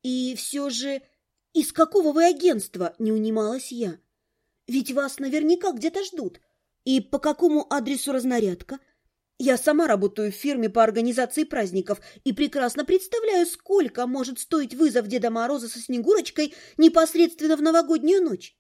И все же, из какого вы агентства, не унималась я? Ведь вас наверняка где-то ждут. И по какому адресу разнарядка? Я сама работаю в фирме по организации праздников и прекрасно представляю, сколько может стоить вызов Деда Мороза со Снегурочкой непосредственно в новогоднюю ночь.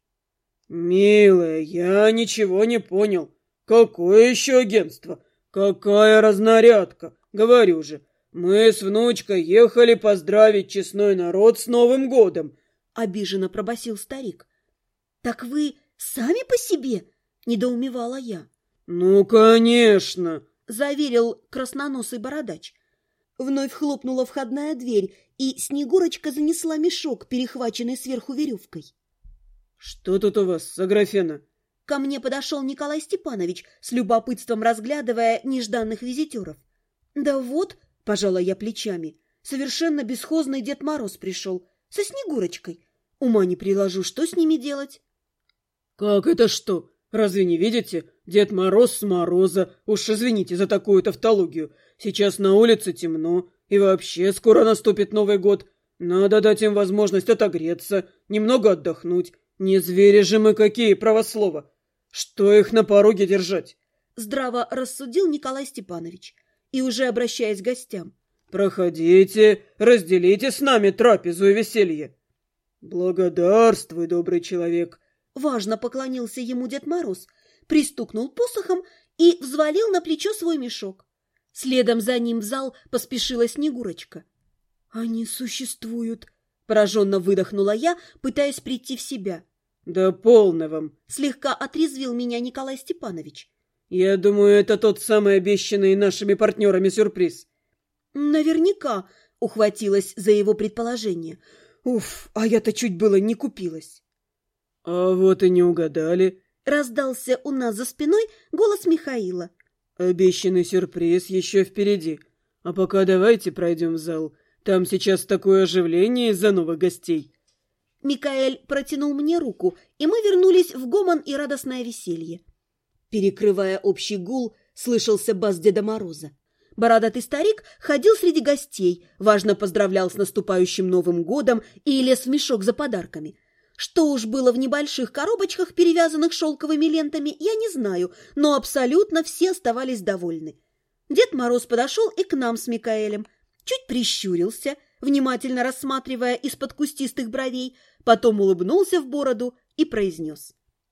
Милая, я ничего не понял. Какое еще агентство? Какая разнарядка? Говорю же, мы с внучкой ехали поздравить честной народ с Новым годом. Обиженно пробасил старик. Так вы сами по себе? Недоумевала я. Ну, конечно, заверил красноносый бородач. Вновь хлопнула входная дверь, и Снегурочка занесла мешок, перехваченный сверху веревкой. Что тут у вас, Аграфена? Ко мне подошел Николай Степанович, с любопытством разглядывая нежданных визитеров. Да вот, пожала я плечами, совершенно бесхозный Дед Мороз пришел, со Снегурочкой. Ума не приложу, что с ними делать? Как это что? Разве не видите? Дед Мороз с Мороза. Уж извините за такую тавтологию. Сейчас на улице темно, и вообще скоро наступит Новый год. Надо дать им возможность отогреться, немного отдохнуть. Не звери же мы какие, правослово. Что их на пороге держать? Здраво рассудил Николай Степанович. И уже обращаясь к гостям. Проходите, разделите с нами трапезу и веселье. Благодарствуй, добрый человек. Важно поклонился ему Дед Мороз, пристукнул посохом и взвалил на плечо свой мешок. Следом за ним в зал поспешила Снегурочка. «Они существуют!» – пораженно выдохнула я, пытаясь прийти в себя. «Да полно вам!» – слегка отрезвил меня Николай Степанович. «Я думаю, это тот самый обещанный нашими партнерами сюрприз». «Наверняка!» – ухватилась за его предположение. «Уф, а я-то чуть было не купилась!» «А вот и не угадали!» – раздался у нас за спиной голос Михаила. «Обещанный сюрприз еще впереди. А пока давайте пройдем в зал. Там сейчас такое оживление из-за новых гостей». Микаэль протянул мне руку, и мы вернулись в гомон и радостное веселье. Перекрывая общий гул, слышался бас Деда Мороза. Бородатый старик ходил среди гостей, важно поздравлял с наступающим Новым годом и лез в мешок за подарками. Что уж было в небольших коробочках, перевязанных шелковыми лентами, я не знаю, но абсолютно все оставались довольны. Дед Мороз подошел и к нам с Микаэлем, чуть прищурился, внимательно рассматривая из-под кустистых бровей, потом улыбнулся в бороду и произнес.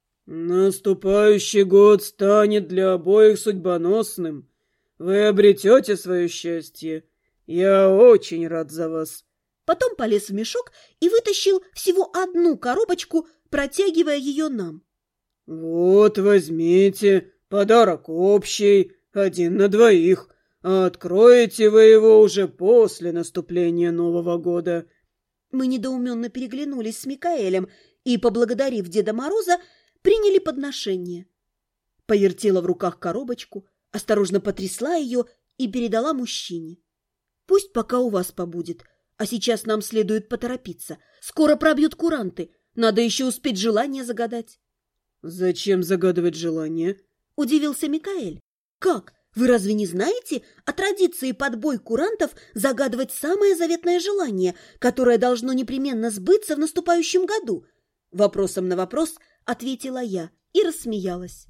«Наступающий год станет для обоих судьбоносным. Вы обретете свое счастье. Я очень рад за вас». Потом полез в мешок и вытащил всего одну коробочку, протягивая ее нам. «Вот, возьмите, подарок общий, 1 на 2. А откроете вы его уже после наступления Нового года». Мы недоуменно переглянулись с Микаэлем и, поблагодарив Деда Мороза, приняли подношение. Повертела в руках коробочку, осторожно потрясла ее и передала мужчине. «Пусть пока у вас побудет, а сейчас нам следует поторопиться. Скоро пробьют куранты, надо еще успеть желание загадать». «Зачем загадывать желание?» – удивился Микаэль. «Как? Вы разве не знаете о традиции под бой курантов загадывать самое заветное желание, которое должно непременно сбыться в наступающем году?» Вопросом на вопрос ответила я и рассмеялась.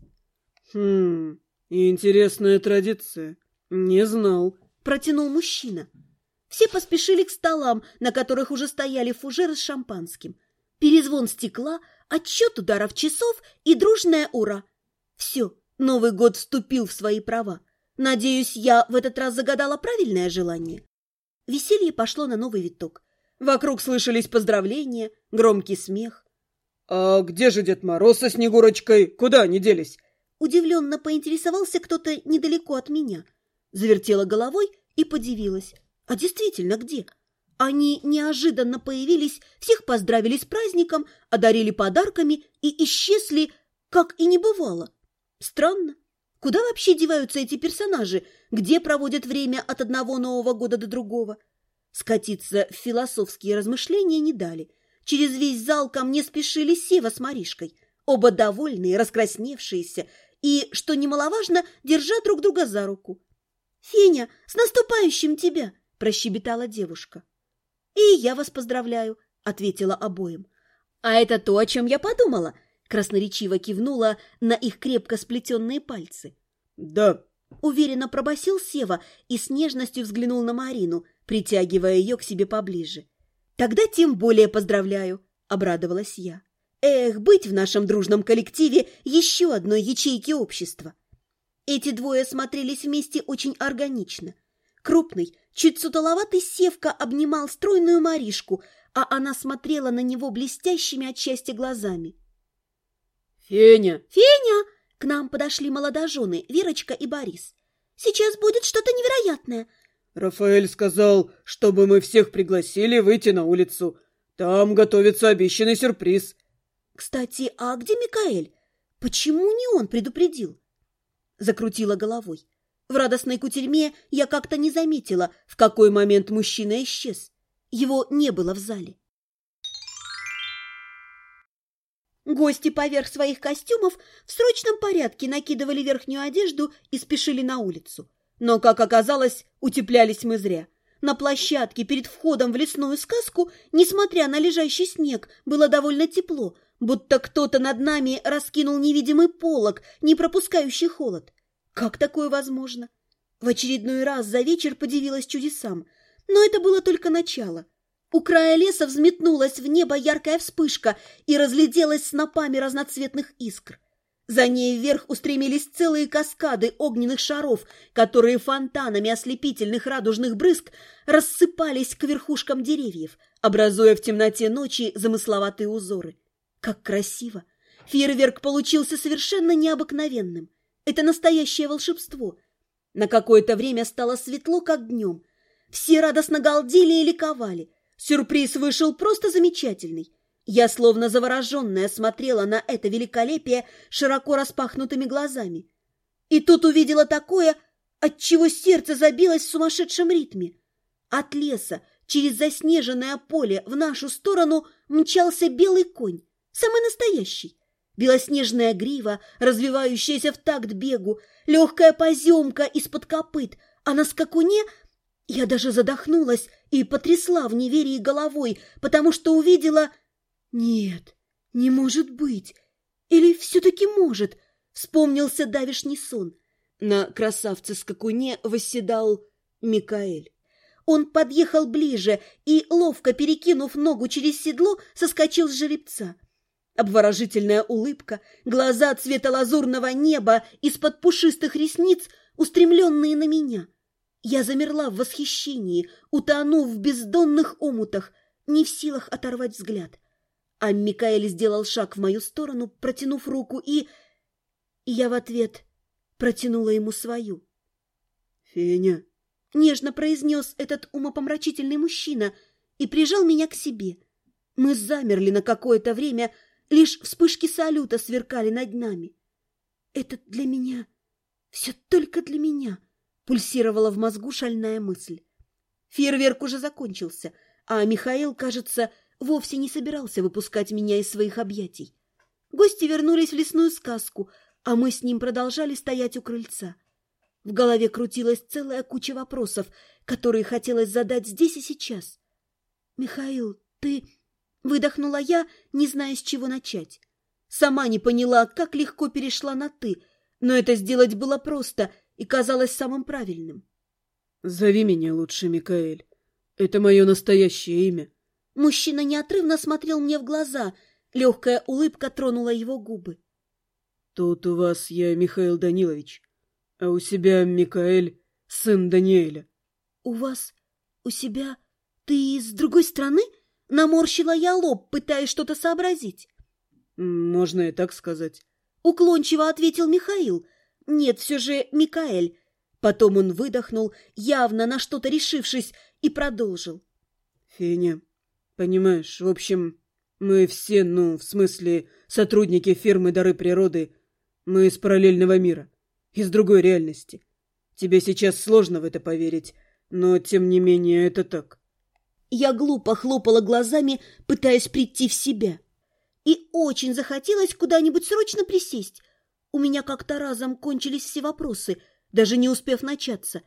Интересная традиция. Не знал. Протянул мужчина. Все поспешили к столам, на которых уже стояли фужеры с шампанским. Перезвон стекла, отсчет ударов часов и дружное «Ура!». Все, Новый год вступил в свои права. Надеюсь, я в этот раз загадала правильное желание. Веселье пошло на новый виток. Вокруг слышались поздравления, громкий смех. «А где же Дед Мороз со Снегурочкой? Куда они делись?» Удивленно поинтересовался кто-то недалеко от меня. Завертела головой и подивилась. А действительно, где? Они неожиданно появились, всех поздравили с праздником, одарили подарками и исчезли, как и не бывало. Странно. Куда вообще деваются эти персонажи? Где проводят время от одного Нового года до другого? Скатиться в философские размышления не дали. Через весь зал ко мне спешили Сева с Маришкой. Оба довольные, раскрасневшиеся и, что немаловажно, держа друг друга за руку. «Феня, с наступающим тебя!» – прощебетала девушка. «И я вас поздравляю», — ответила обоим. «А это то, о чем я подумала», — красноречиво кивнула на их крепко сплетенные пальцы. «Да», — уверенно пробасил Сева и с нежностью взглянул на Марину, притягивая ее к себе поближе. «Тогда тем более поздравляю», — обрадовалась я. «Эх, быть в нашем дружном коллективе еще одной ячейки общества». Эти двое смотрелись вместе очень органично. Крупный, чуть сутуловатый Севка обнимал стройную Маришку, а она смотрела на него блестящими от счастья глазами. «Феня!» «Феня!» К нам подошли молодожены Верочка и Борис. «Сейчас будет что-то невероятное!» «Рафаэль сказал, чтобы мы всех пригласили выйти на улицу. Там готовится обещанный сюрприз». «Кстати, а где Микаэль? Почему не он предупредил?» Закрутила головой. В радостной кутерьме я как-то не заметила, в какой момент мужчина исчез. Его не было в зале. Гости поверх своих костюмов в срочном порядке накидывали верхнюю одежду и спешили на улицу. Но, как оказалось, утеплялись мы зря. На площадке перед входом в лесную сказку, несмотря на лежащий снег, было довольно тепло, будто кто-то над нами раскинул невидимый полог, не пропускающий холод. Как такое возможно? В очередной раз за вечер подивилась чудесам, но это было только начало. У края леса взметнулась в небо яркая вспышка и разлетелась снопами разноцветных искр. За ней вверх устремились целые каскады огненных шаров, которые фонтанами ослепительных радужных брызг рассыпались к верхушкам деревьев, образуя в темноте ночи замысловатые узоры. Как красиво! Фейерверк получился совершенно необыкновенным. Это настоящее волшебство. На какое-то время стало светло, как днем. Все радостно галдели и ликовали. Сюрприз вышел просто замечательный. Я, словно завороженная, смотрела на это великолепие широко распахнутыми глазами. И тут увидела такое, от чего сердце забилось в сумасшедшем ритме. От леса через заснеженное поле в нашу сторону мчался белый конь, самый настоящий. Белоснежная грива, развивающаяся в такт бегу, легкая поземка из-под копыт, а на скакуне я даже задохнулась и потрясла в неверии головой, потому что увидела... Нет, не может быть. Или все-таки может? Вспомнился давешний сон. На красавце-скакуне восседал Микаэль. Он подъехал ближе и, ловко перекинув ногу через седло, соскочил с жеребца. Обворожительная улыбка, глаза цвета лазурного неба из-под пушистых ресниц, устремленные на меня. Я замерла в восхищении, утонув в бездонных омутах, не в силах оторвать взгляд. А Микаэль сделал шаг в мою сторону, протянув руку, и я в ответ протянула ему свою. «Феня!» — нежно произнес этот умопомрачительный мужчина и прижал меня к себе. Мы замерли на какое-то время, лишь вспышки салюта сверкали над нами. «Это для меня, все только для меня», — пульсировала в мозгу шальная мысль. Фейерверк уже закончился, а Михаил, кажется, вовсе не собирался выпускать меня из своих объятий. Гости вернулись в лесную сказку, а мы с ним продолжали стоять у крыльца. В голове крутилась целая куча вопросов, которые хотелось задать здесь и сейчас. «Михаил, ты...» — выдохнула я, не зная, с чего начать. Сама не поняла, как легко перешла на «ты», но это сделать было просто и казалось самым правильным. «Зови меня лучше, Микаэль. Это мое настоящее имя». Мужчина неотрывно смотрел мне в глаза, легкая улыбка тронула его губы. «Тут у вас я Михаил Данилович, а у себя Микаэль, сын Даниэля». «У вас? У себя? Ты с другой страны?» Наморщила я лоб, пытаясь что-то сообразить. «Можно и так сказать». Уклончиво ответил Михаил. «Нет, все же Микаэль». Потом он выдохнул, явно на что-то решившись, и продолжил. «Феня, понимаешь, в общем, мы все, в смысле, сотрудники фирмы «Дары природы», мы из параллельного мира, из другой реальности. Тебе сейчас сложно в это поверить, но, тем не менее, это так». Я глупо хлопала глазами, пытаясь прийти в себя. И очень захотелось куда-нибудь срочно присесть. У меня как-то разом кончились все вопросы, даже не успев начаться.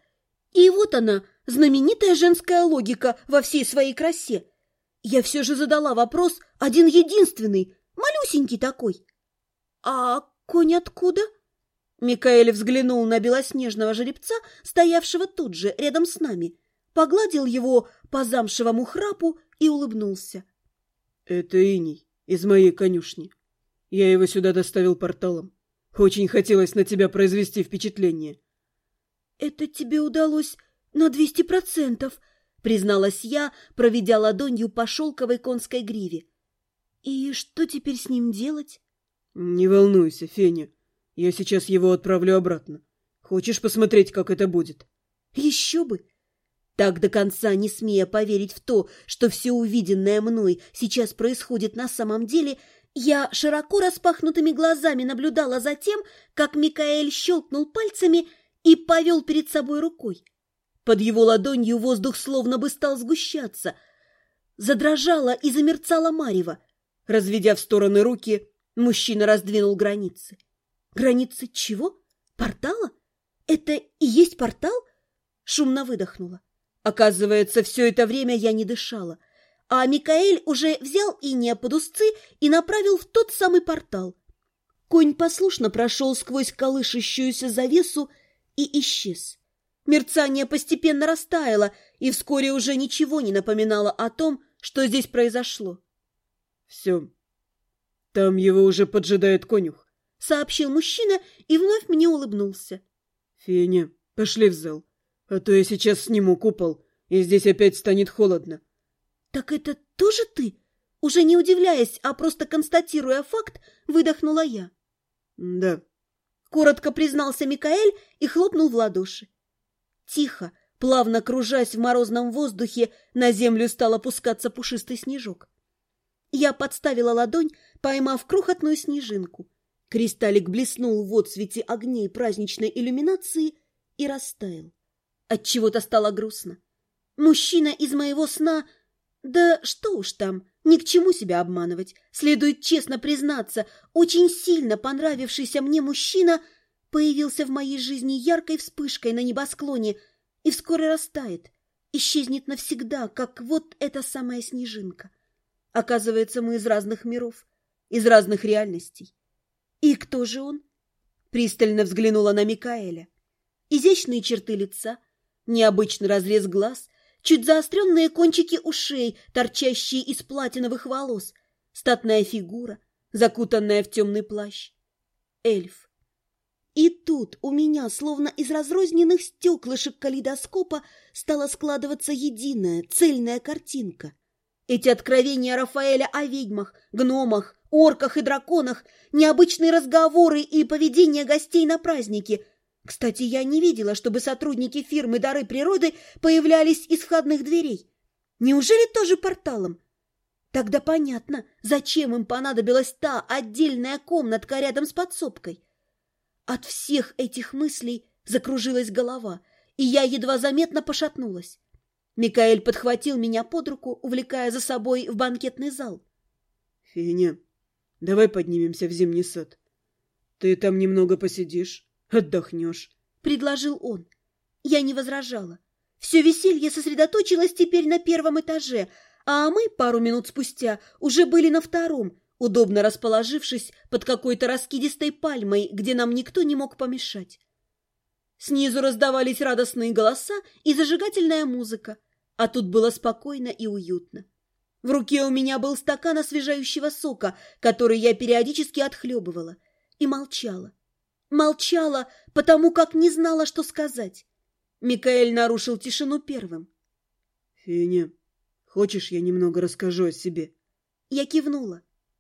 И вот она, знаменитая женская логика во всей своей красе. Я все же задала вопрос один-единственный, малюсенький такой. «А конь откуда?» Микаэль взглянул на белоснежного жеребца, стоявшего тут же, рядом с нами, погладил его по замшевому храпу и улыбнулся. «Это иней из моей конюшни. Я его сюда доставил порталом. Очень хотелось на тебя произвести впечатление». «Это тебе удалось на 200%, призналась я, проведя ладонью по шелковой конской гриве. «И что теперь с ним делать?» «Не волнуйся, Феня. Я сейчас его отправлю обратно. Хочешь посмотреть, как это будет?» «Еще бы!» Так до конца не смея поверить в то, что все увиденное мной сейчас происходит на самом деле, я широко распахнутыми глазами наблюдала за тем, как Микаэль щелкнул пальцами и повел перед собой рукой. Под его ладонью воздух словно бы стал сгущаться. Задрожало и замерцало марево. Разведя в стороны руки, мужчина раздвинул границы. Границы чего? Портала? Это и есть портал? Шумно выдохнула. Оказывается, все это время я не дышала, а Микаэль уже взял Иния под узцы и направил в тот самый портал. Конь послушно прошел сквозь колышущуюся завесу и исчез. Мерцание постепенно растаяло, и вскоре уже ничего не напоминало о том, что здесь произошло. «Все. Там его уже поджидает конюх», — сообщил мужчина и вновь мне улыбнулся. «Феня, пошли в зал, а то я сейчас сниму купол, и здесь опять станет холодно». «Так это тоже ты?» Уже не удивляясь, а просто констатируя факт, выдохнула я. «Да». Коротко признался Микаэль и хлопнул в ладоши. Тихо, плавно кружась в морозном воздухе, на землю стал опускаться пушистый снежок. Я подставила ладонь, поймав крохотную снежинку. Кристаллик блеснул в отсвете огней праздничной иллюминации и растаял. Отчего-то стало грустно. Мужчина из моего сна... Да что уж там, ни к чему себя обманывать. Следует честно признаться, очень сильно понравившийся мне мужчина появился в моей жизни яркой вспышкой на небосклоне и вскоре растает, исчезнет навсегда, как вот эта самая снежинка. Оказывается, мы из разных миров, из разных реальностей. И кто же он? Пристально взглянула на Микаэля. Изящные черты лица, необычный разрез глаз, чуть заостренные кончики ушей, торчащие из платиновых волос, статная фигура, закутанная в темный плащ. Эльф. И тут у меня, словно из разрозненных стеклышек калейдоскопа, стала складываться единая, цельная картинка. Эти откровения Рафаэля о ведьмах, гномах, орках и драконах, необычные разговоры и поведение гостей на празднике. Кстати, я не видела, чтобы сотрудники фирмы «Дары природы» появлялись из входных дверей. Неужели тоже порталом? Тогда понятно, зачем им понадобилась та отдельная комнатка рядом с подсобкой. От всех этих мыслей закружилась голова, и я едва заметно пошатнулась. Микаэль подхватил меня под руку, увлекая за собой в банкетный зал. «Феня, давай поднимемся в зимний сад. Ты там немного посидишь, отдохнешь», — предложил он. Я не возражала. Все веселье сосредоточилось теперь на первом этаже, а мы пару минут спустя уже были на втором, удобно расположившись под какой-то раскидистой пальмой, где нам никто не мог помешать. Снизу раздавались радостные голоса и зажигательная музыка, а тут было спокойно и уютно. В руке у меня был стакан освежающего сока, который я периодически отхлебывала, и молчала. Молчала, потому как не знала, что сказать. Микаэль нарушил тишину первым. «Феня, хочешь, я немного расскажу о себе?» Я кивнула.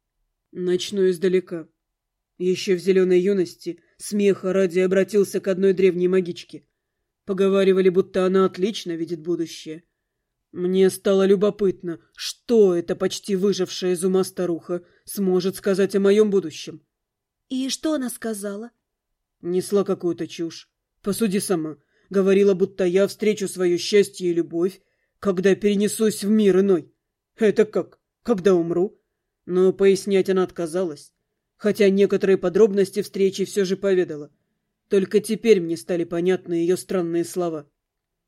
«Начну издалека. Еще в зеленой юности смеха ради обратился к одной древней магичке. Поговаривали, будто она отлично видит будущее. Мне стало любопытно, что эта почти выжившая из ума старуха сможет сказать о моем будущем». «И что она сказала?» Несла какую-то чушь. Посуди сама. Говорила, будто я встречу свое счастье и любовь, когда перенесусь в мир иной. Это как? Когда умру? Но пояснять она отказалась. Хотя некоторые подробности встречи все же поведала. Только теперь мне стали понятны ее странные слова.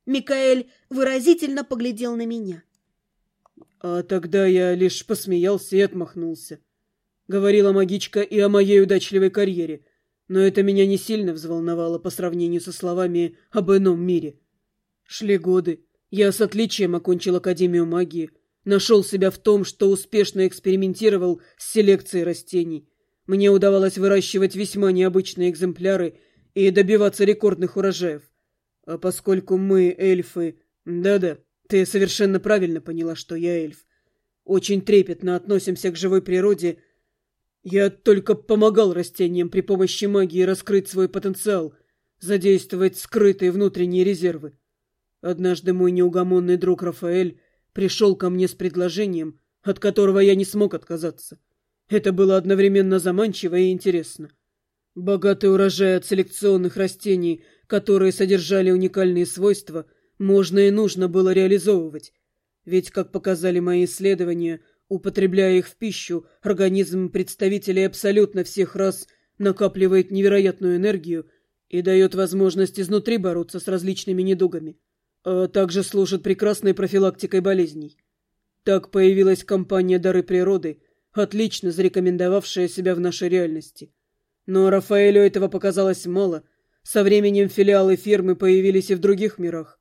Микаэль выразительно поглядел на меня. А тогда я лишь посмеялся и отмахнулся. Говорила магичка и о моей удачливой карьере, но это меня не сильно взволновало по сравнению со словами об ином мире. Шли годы. Я с отличием окончил Академию магии, нашел себя в том, что успешно экспериментировал с селекцией растений. Мне удавалось выращивать весьма необычные экземпляры и добиваться рекордных урожаев. А поскольку мы эльфы... Да-да, ты совершенно правильно поняла, что я эльф. Очень трепетно относимся к живой природе. Я только помогал растениям при помощи магии раскрыть свой потенциал, задействовать скрытые внутренние резервы. Однажды мой неугомонный друг Рафаэль пришел ко мне с предложением, от которого я не смог отказаться. Это было одновременно заманчиво и интересно. Богатый урожай от селекционных растений, которые содержали уникальные свойства, можно и нужно было реализовывать. Ведь, как показали мои исследования, употребляя их в пищу, организм представителей абсолютно всех рас накапливает невероятную энергию и дает возможность изнутри бороться с различными недугами, а также служит прекрасной профилактикой болезней. Так появилась компания «Дары природы», отлично зарекомендовавшая себя в нашей реальности. Но Рафаэлю этого показалось мало. Со временем филиалы фирмы появились и в других мирах.